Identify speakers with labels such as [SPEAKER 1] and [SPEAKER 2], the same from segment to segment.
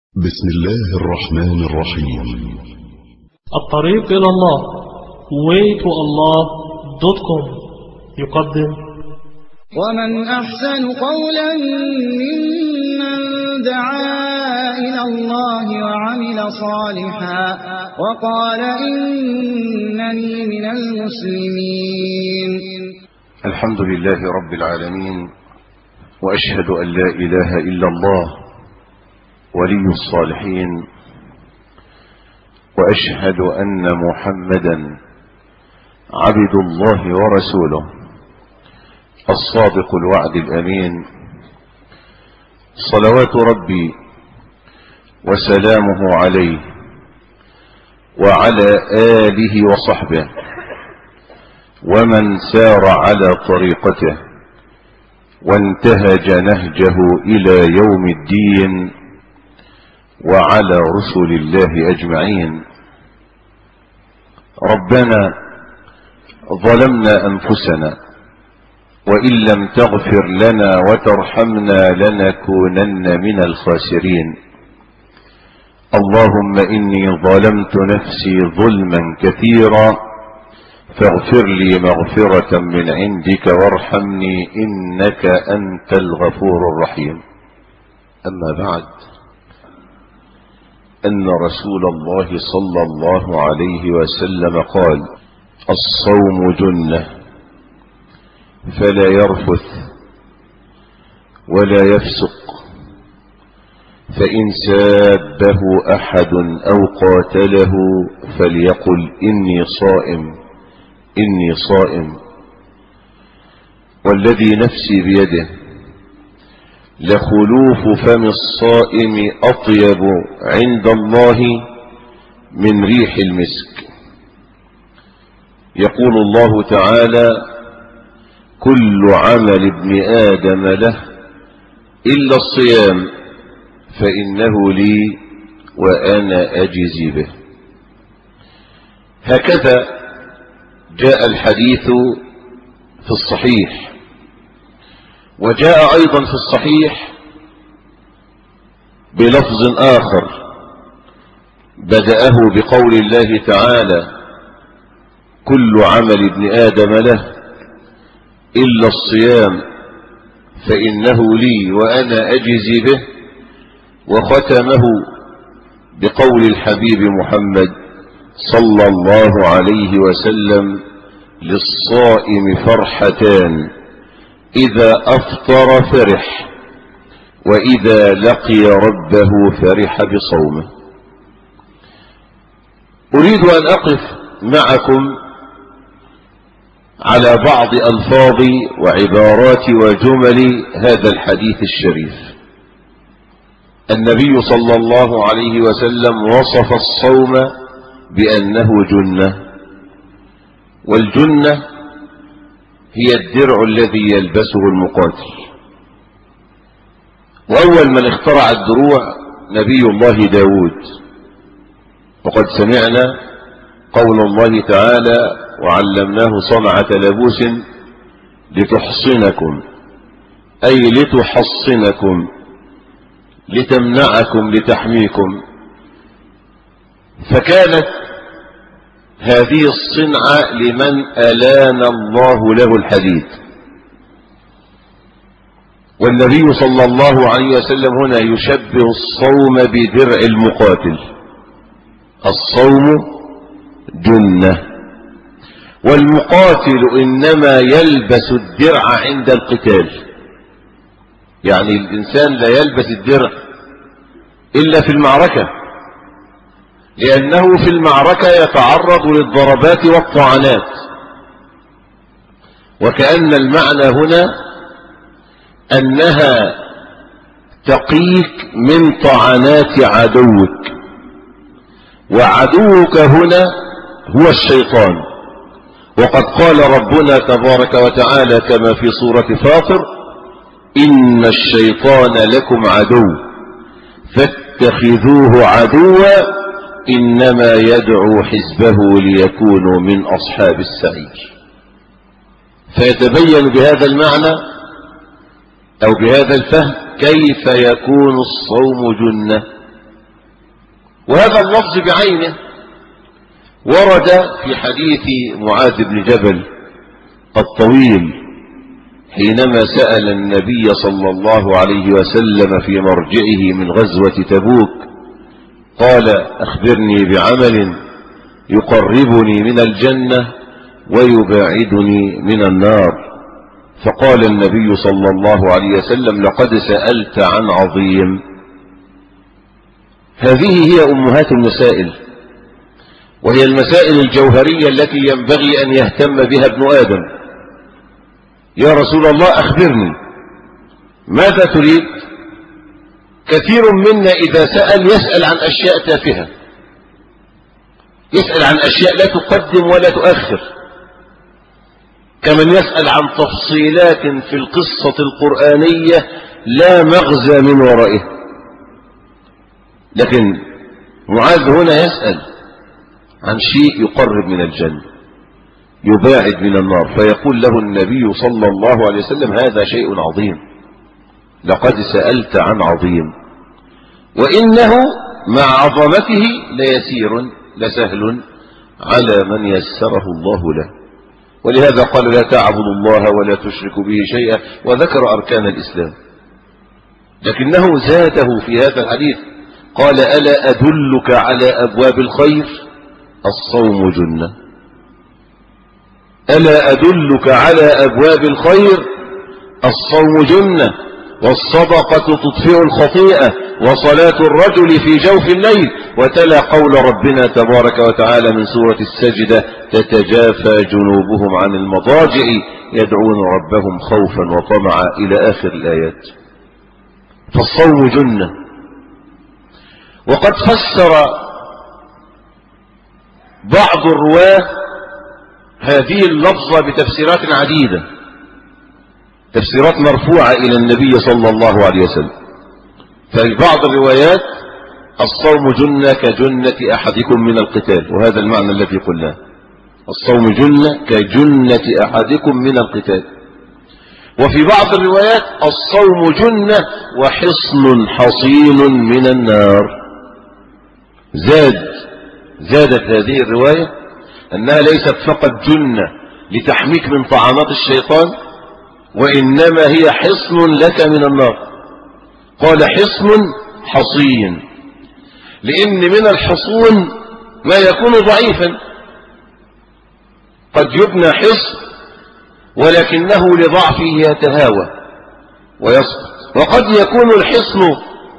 [SPEAKER 1] بسم الله الرحمن الرحيم.
[SPEAKER 2] الطريق إلى الله waytoallah.com يقدم
[SPEAKER 3] ومن أحسن قولا ممن دعا إلى الله وعمل صالحا وقال إنني من المسلمين.
[SPEAKER 4] الحمد لله رب العالمين، وأشهد أن لا إله إلا الله ولي الصالحين، وأشهد أن محمدا عبد الله ورسوله الصادق الوعد الأمين، صلوات ربي وسلامه عليه وعلى آله وصحبه ومن سار على طريقته وانتهج نهجه إلى يوم الدين، وعلى رسل الله أجمعين. ربنا ظلمنا أنفسنا، وإن لم تغفر لنا وترحمنا لنكونن من الخاسرين. اللهم إني ظلمت نفسي ظلما كثيرا فاغفر لي مغفرة من عندك وارحمني إنك أنت الغفور الرحيم. أما بعد، أن رسول الله صلى الله عليه وسلم قال: الصوم جنة، فلا يرفث ولا يفسق، فإن سابه أحد أو قاتله فليقل إني صائم إني صائم. والذي نفسي بيده لخلوف فم الصائم أطيب عند الله من ريح المسك. يقول الله تعالى: كل عمل ابن آدم له إلا الصيام فإنه لي وأنا أجزي به. هكذا جاء الحديث في الصحيح، وجاء أيضا في الصحيح بلفظ آخر بدأه بقول الله تعالى: كل عمل ابن آدم له إلا الصيام فإنه لي وأنا أجزي به، وختمه بقول الحبيب محمد صلى الله عليه وسلم: للصائم فرحتان، إذا أفطر فرح، وإذا لقي ربه فرح بصومه. أريد أن أقف معكم على بعض ألفاظ وعبارات وجمل هذا الحديث الشريف. النبي صلى الله عليه وسلم وصف الصوم بأنه جنة، والجنة هي الدرع الذي يلبسه المقاتل. وأول من اخترع الدروع نبي الله داود، وقد سمعنا قول الله تعالى: وعلمناه صنعة لبوس لتحصنكم، أي لتحصنكم، لتمنعكم، لتحميكم. فكانت هذه الصنعة لمن ألان الله له الحديد. والنبي صلى الله عليه وسلم هنا يشبه الصوم بدرع المقاتل. الصوم جنة، والمقاتل إنما يلبس الدرع عند القتال. يعني الإنسان لا يلبس الدرع إلا في المعركة، لأنه في المعركة يتعرض للضربات والطعنات. وكأن المعنى هنا أنها تقيك من طعنات عدوك، وعدوك هنا هو الشيطان. وقد قال ربنا تبارك وتعالى كما في سورة فاطر: إن الشيطان لكم عدو فاتخذوه عدوا إنما يدعو حزبه ليكونوا من أصحاب السعير. فيتبين بهذا المعنى أو بهذا الفهم كيف يكون الصوم جنة. وهذا اللفظ بعينه ورد في حديث معاذ بن جبل الطويل حينما سأل النبي صلى الله عليه وسلم في مرجعه من غزوة تبوك قال أخبرني بعمل يقربني من الجنة ويباعدني من النار. فقال النبي صلى الله عليه وسلم لقد سألت عن عظيم. هذه هي أمهات المسائل، وهي المسائل الجوهرية التي ينبغي أن يهتم بها ابن آدم. يا رسول الله أخبرني ماذا تريد؟ كثير منا إذا سأل يسأل عن أشياء تافهة، يسأل عن أشياء لا تقدم ولا تؤخر، كمن يسأل عن تفصيلات في القصة القرآنية لا مغزى من ورائه. لكن معاذ هنا يسأل عن شيء يقرب من الجنة يباعد من النار، فيقول له النبي صلى الله عليه وسلم هذا شيء عظيم، لقد سألت عن عظيم، وإنه مع عظمته ليسير لسهل على من يسره الله له. ولهذا قال لا تعبدوا الله ولا تشركوا به شيئا، وذكر أركان الإسلام. لكنه زاده في هذا الحديث قال ألا أدلك على أبواب الخير؟ الصوم جنة. ألا أدلك على أبواب الخير؟ الصوم جنة، والصدقة تطفئ الخطيئة، وصلاة الرجل في جوف الليل. وتلا قول ربنا تبارك وتعالى من سورة السجدة تتجافى جنوبهم عن المضاجع يدعون ربهم خوفا وطمعا إلى آخر الآيات. فالصوم جنة. وقد فسر بعض الرواه هذه اللفظة بتفسيرات عديدة، تفسيرات مرفوعة إلى النبي صلى الله عليه وسلم. ففي بعض الروايات الصوم جنة كجنة أحدكم من القتال، وهذا المعنى الذي قلناه، الصوم جنة كجنة أحدكم من القتال. وفي بعض الروايات الصوم جنة وحصن حصين من النار. زادت هذه الرواية أنها ليست فقط جنة لتحميك من طعنات الشيطان، وإنما هي حصن لك من النار. قال حصن حصين، لأن من الحصون ما يكون ضعيفا، قد يبنى حصن ولكنه لضعفه يتهاوى ويسقط، وقد يكون الحصن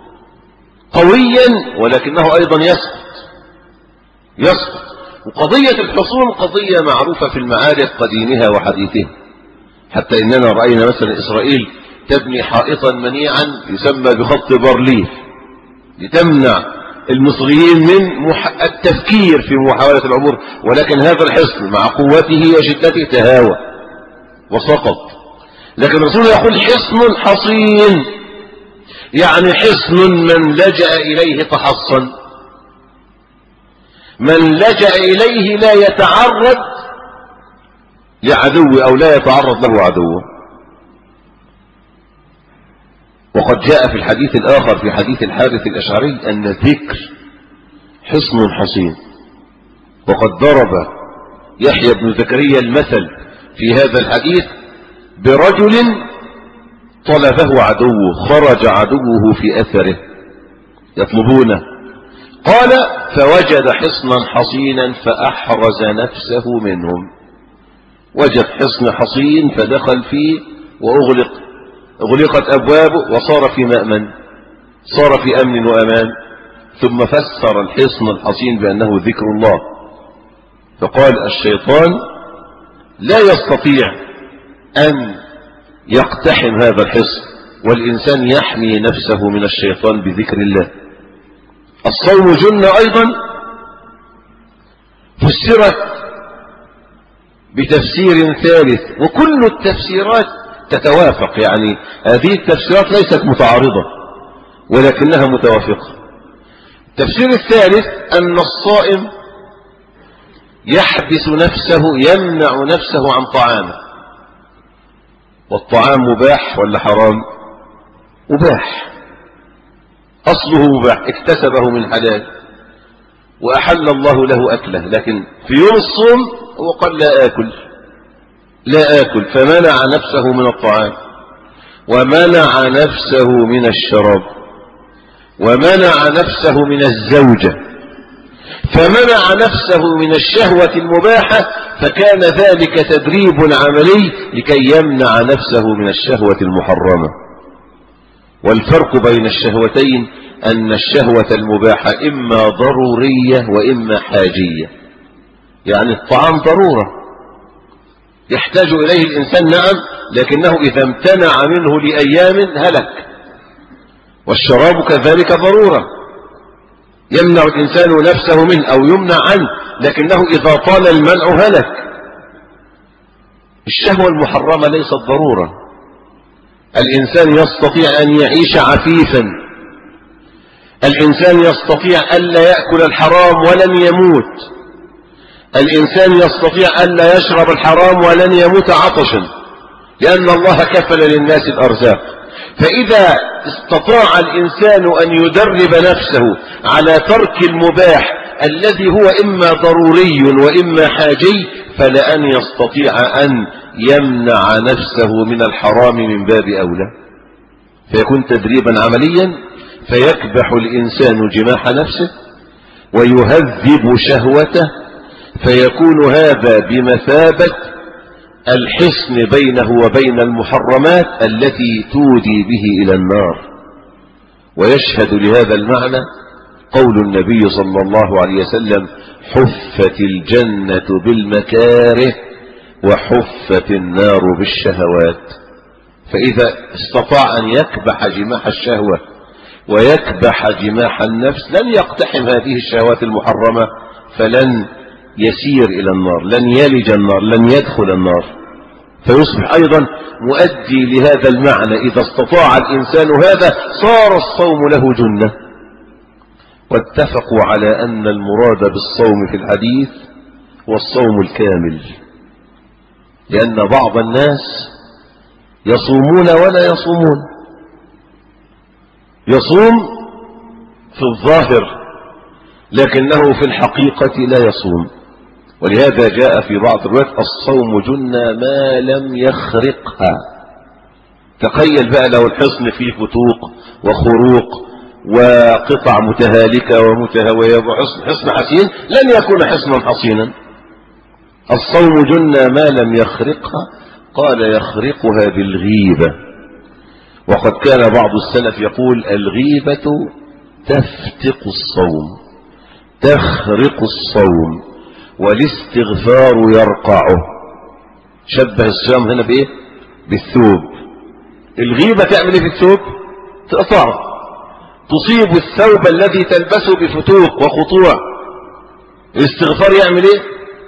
[SPEAKER 4] قويا ولكنه أيضا يسقط. وقضية الحصون قضية معروفة في المعارك قديمها وحديثها، حتى إننا رأينا مثلا إسرائيل تبني حائطا منيعا يسمى بخط بارليف لتمنع المصريين من التفكير في محاولة العبور، ولكن هذا الحصن مع قوته وشدته تهاوى وسقط. لكن الرسول يقول حصن حصين، يعني حصن من لجأ إليه تحصن، من لجأ إليه لا يتعرض لعدو أو لا يتعرض له عدوه. وقد جاء في الحديث الآخر في حديث الحارث الأشعري أن الذكر حصن حصين. وقد ضرب يحيى بن زكريا المثل في هذا الحديث برجل طلبه عدوه، خرج عدوه في أثره يطلبونه، قال فوجد حصنا حصينا فأحرز نفسه منهم. وجد حصن حصين فدخل فيه أغلقت أبوابه وصار في مأمن، صار في أمن وأمان. ثم فسر الحصن الحصين بأنه ذكر الله، فقال الشيطان لا يستطيع أن يقتحم هذا الحصن، والإنسان يحمي نفسه من الشيطان بذكر الله. الصوم جنة أيضا فسرت بتفسير ثالث، وكل التفسيرات تتوافق، يعني هذه التفسيرات ليست متعارضة ولكنها متوافقة. التفسير الثالث أن الصائم يحبس نفسه، يمنع نفسه عن طعامه. والطعام مباح ولا حرام؟ مباح، أصله مباح، اكتسبه من حلال، وأحل الله له أكله، لكن في يوم الصوم هو قال لا آكل، فمنع نفسه من الطعام ومنع نفسه من الشراب ومنع نفسه من الزوجة، فمنع نفسه من الشهوة المباحة، فكان ذلك تدريب عملي لكي يمنع نفسه من الشهوة المحرمة. والفرق بين الشهوتين أن الشهوة المباحة إما ضرورية وإما حاجية، يعني الطعام ضرورة يحتاج إليه الإنسان نعم، لكنه إذا امتنع منه لأيام هلك، والشراب كذلك ضرورة يمنع الإنسان نفسه منه أو يمنع عنه، لكنه إذا طال المنع هلك. الشهوة المحرمة ليست ضرورة. الإنسان يستطيع أن يعيش عفيفا، الإنسان يستطيع ألا يأكل الحرام ولن يموت، الإنسان يستطيع ألا يشرب الحرام ولن يموت عطشا، لأن الله كفل للناس الأرزاق. فإذا استطاع الإنسان أن يدرب نفسه على ترك المباح الذي هو إما ضروري وإما حاجي، فلأن يستطيع أن يمنع نفسه من الحرام من باب أولى، فيكون تدريبا عمليا، فيكبح الإنسان جماح نفسه ويهذب شهوته، فيكون هذا بمثابة الحصن بينه وبين المحرمات التي تودي به إلى النار. ويشهد لهذا المعنى قول النبي صلى الله عليه وسلم: حفت الجنة بالمكاره وحفت النار بالشهوات. فإذا استطاع أن يكبح جماح الشهوة ويكبح جماح النفس لن يقتحم هذه الشهوات المحرمة، فلن يسير إلى النار، لن يلج النار، لن يدخل النار، فيصبح أيضا مؤدي لهذا المعنى. إذا استطاع الإنسان هذا صار الصوم له جنة. واتفقوا على أن المراد بالصوم في الحديث هو الصوم الكامل، لأن بعض الناس يصومون ولا يصومون، يصوم في الظاهر لكنه في الحقيقة لا يصوم. ولهذا جاء في بعض الروايات: الصوم جنة ما لم يخرقها. تخيل بقى لو الحصن فيه فتوق وخروق وقطع متهالكة ومتهوية وحصن حسين، لن يكون حصنا حصينا. الصوم جنة ما لم يخرقها، قال: يخرقها بالغيبة. وقد كان بعض السلف يقول: الغيبة تفتق الصوم، تخرق الصوم، والاستغفار يرقعه. شبه الصيام هنا بايه؟ بالثوب. الغيبة تعمل ايه في الثوب؟ تقطعه، تصيب الثوب الذي تلبسه بفتوق وخطوع. الاستغفار يعمل ايه؟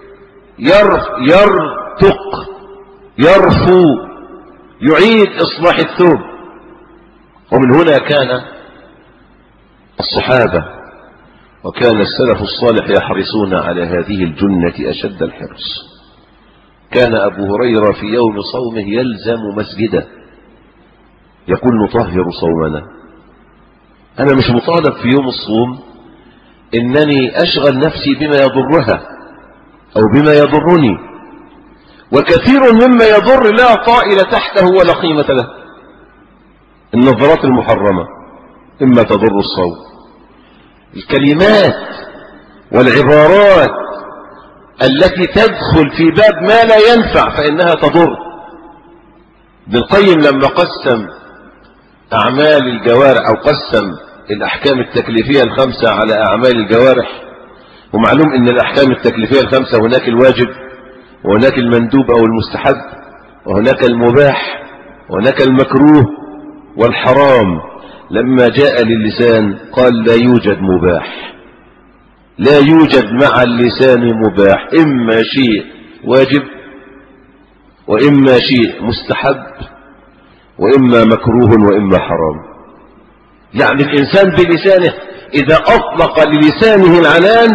[SPEAKER 4] يرتق، يرفو، يعيد اصلاح الثوب. ومن هنا كان الصحابة وكان السلف الصالح يحرصون على هذه الجنة أشد الحرص. كان أبو هريرة في يوم صومه يلزم مسجده، يقول: نطهر صومنا. أنا مش مطالب في يوم الصوم إنني أشغل نفسي بما يضرها أو بما يضرني، وكثير مما يضر لا طائل تحته ولا قيمة له. النظرات المحرمة إما تضر الصوم، الكلمات والعبارات التي تدخل في باب ما لا ينفع فإنها تضر. ابن القيم لما قسم أعمال الجوارح أو قسم الأحكام التكليفية الخمسة على أعمال الجوارح، ومعلوم أن الأحكام التكليفية الخمسة هناك الواجب وهناك المندوب أو المستحب وهناك المباح وهناك المكروه والحرام. لما جاء للسان قال: لا يوجد مباح، لا يوجد مع اللسان مباح، إما شيء واجب وإما شيء مستحب وإما مكروه وإما حرام. يعني الإنسان بلسانه إذا أطلق للسانه العنان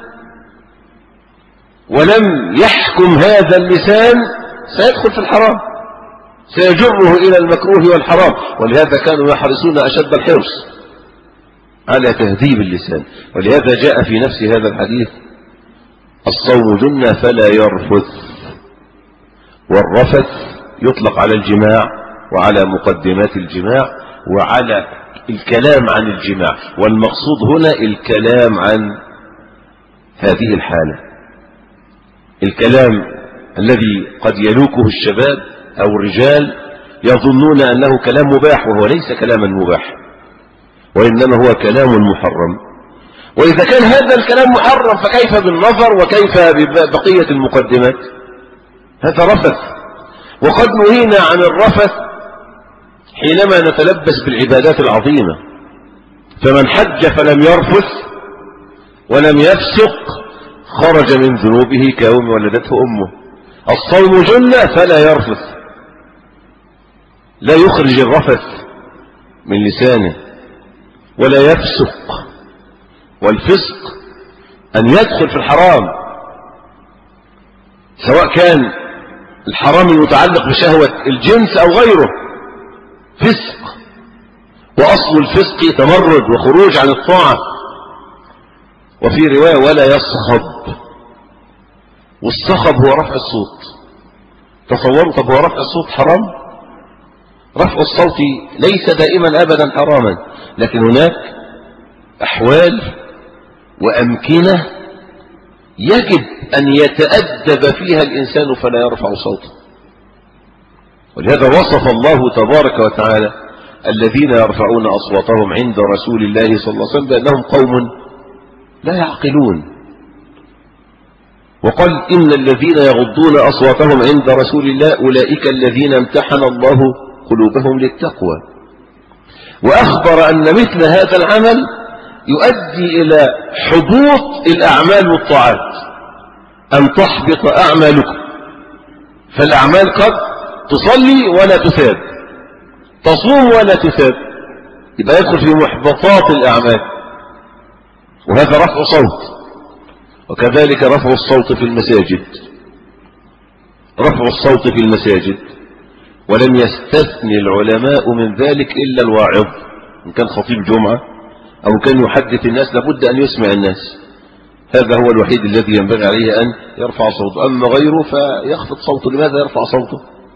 [SPEAKER 4] ولم يحكم هذا اللسان سيدخل في الحرام، سيجره إلى المكروه والحرام. ولهذا كانوا يحرصون أشد الحرص على تهذيب اللسان. ولهذا جاء في نفس هذا الحديث: الصوم جنة فلا يرفث. والرفث يطلق على الجماع وعلى مقدمات الجماع وعلى الكلام عن الجماع، والمقصود هنا الكلام عن هذه الحالة، الكلام الذي قد يلوكه الشباب أو الرجال يظنون أنه كلام مباح، وهو ليس كلاما مباح، وإنما هو كلام محرم. وإذا كان هذا الكلام محرم فكيف بالنظر وكيف ببقية المقدمات؟ هذا رفث. وقد نهينا عن الرفث حينما نتلبس بالعبادات العظيمة. فمن حج فلم يرفث ولم يفسق خرج من ذنوبه كيوم ولدته أمه. الصوم جنة فلا يرفث، لا يخرج الرفث من لسانه ولا يفسق. والفسق أن يدخل في الحرام، سواء كان الحرام المتعلق بشهوة الجنس أو غيره، فسق. وأصل الفسق تمرد وخروج عن الطاعة. وفي رواية: ولا يصخب. والصخب هو رفع الصوت. تصوروا، طب هو رفع الصوت حرام؟ رفع الصوت ليس دائما أبدا حراما، لكن هناك أحوال وأمكنة يجب أن يتأدب فيها الإنسان فلا يرفع صوته. ولهذا وصف الله تبارك وتعالى الذين يرفعون أصواتهم عند رسول الله صلى الله عليه وسلم بأنهم قوم لا يعقلون. وقال: إن الذين يغضون أصواتهم عند رسول الله أولئك الذين امتحن الله قلوبهم للتقوى. وأخبر أن مثل هذا العمل يؤدي إلى حبوط الأعمال والطاعات، أن تحبط أعمالكم. فالأعمال قد تصلي ولا تثاب، تصوم ولا تثاب، يبقى يدخل في محبطات الأعمال. وهذا رفع صوت. وكذلك رفع الصوت في المساجد، رفع الصوت في المساجد، ولم يستثني العلماء من ذلك إلا الواعظ. إن كان خطيب جمعة أو كان يحدث الناس لابد أن يسمع الناس، هذا هو الوحيد الذي ينبغي عليه أن يرفع صوته. أما غيره فيخفض صوته. لماذا يرفع صوته؟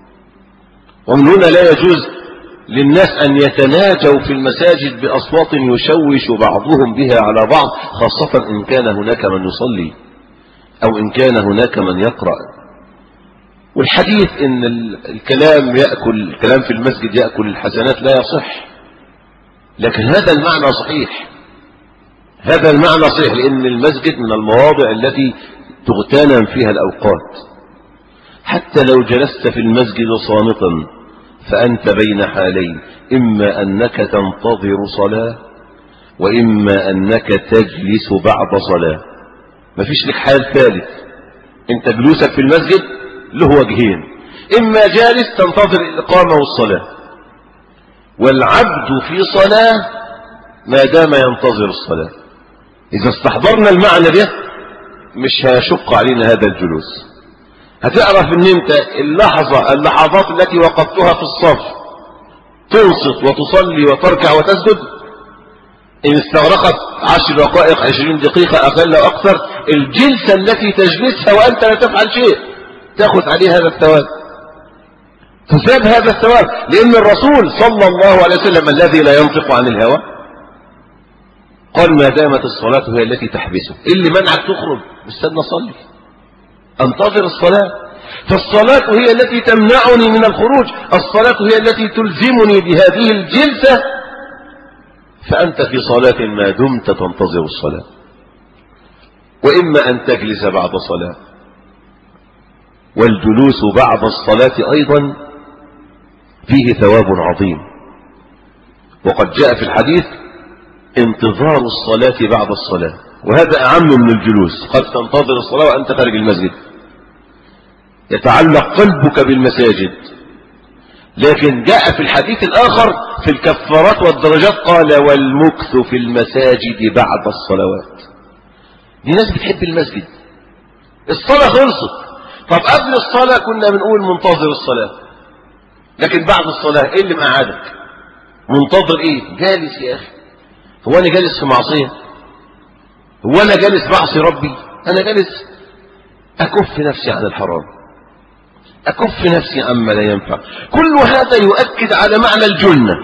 [SPEAKER 4] ومن هنا لا يجوز للناس أن يتناجوا في المساجد بأصوات يشوش بعضهم بها على بعض، خاصة إن كان هناك من يصلي أو إن كان هناك من يقرأ. والحديث إن الكلام في المسجد يأكل الحسنات لا يصح، لكن هذا المعنى صحيح. هذا المعنى صحيح، لأن المسجد من المواضع التي تغتنم فيها الأوقات. حتى لو جلست في المسجد صامتا فأنت بين حالين: إما أنك تنتظر صلاة، وإما أنك تجلس بعد صلاة. ما فيش لك حال ثالث. أنت جلوسك في المسجد له وجهين: إما جالس تنتظر الإقامة والصلاة، والعبد في صلاة ما دام ينتظر الصلاة. إذا استحضرنا المعنى ده مش هيشق علينا هذا الجلوس. هتعرف ان انت اللحظات التي وقفتها في الصف تنصت وتصلي وتركع وتسجد، ان استغرقت 10 دقائق 20 دقيقة اقل او اكثر، الجلسة التي تجلسها وانت لا تفعل شيء تأخذ عليه هذا الثواب، تثاب هذا الثواب. لان الرسول صلى الله عليه وسلم الذي لا ينطق عن الهوى قال: ما دامت الصلاة هي التي تحبسه. اللي منعك تخرج استنى صلي، انتظر الصلاة. فالصلاة هي التي تمنعني من الخروج، الصلاة هي التي تلزمني بهذه الجلسة. فأنت في صلاة ما دمت تنتظر الصلاة. وإما أن تجلس بعد صلاة. والجلوس بعد الصلاة أيضا فيه ثواب عظيم. وقد جاء في الحديث: انتظار الصلاة بعد الصلاة، وهذا أعم من الجلوس. قد تنتظر الصلاة وأنت خارج المسجد، يتعلق قلبك بالمساجد. لكن جاء في الحديث الآخر في الكفارات والدرجات قال: والمكث في المساجد بعد الصلوات. دي ناس بتحب المسجد. الصلاة خلصت، طب قبل الصلاة كنا بنقول منتظر الصلاة، لكن بعد الصلاة ايه اللي مقعدك؟ منتظر ايه؟ جالس يا اخي. هو أنا جالس في معصية؟ هو أنا جالس بعصي ربي؟ أنا جالس أكف نفسي عن الحرام، أكف نفسي عما لا ينفع. كل هذا يؤكد على معنى الجنة،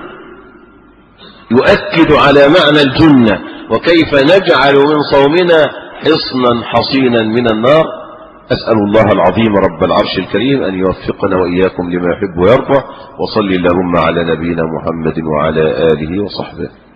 [SPEAKER 4] يؤكد على معنى الجنة، وكيف نجعل من صومنا حصنا حصينا من النار. أسأل الله العظيم رب العرش الكريم أن يوفقنا وإياكم لما يحب ويرضى. وصل اللهم على نبينا محمد وعلى آله وصحبه.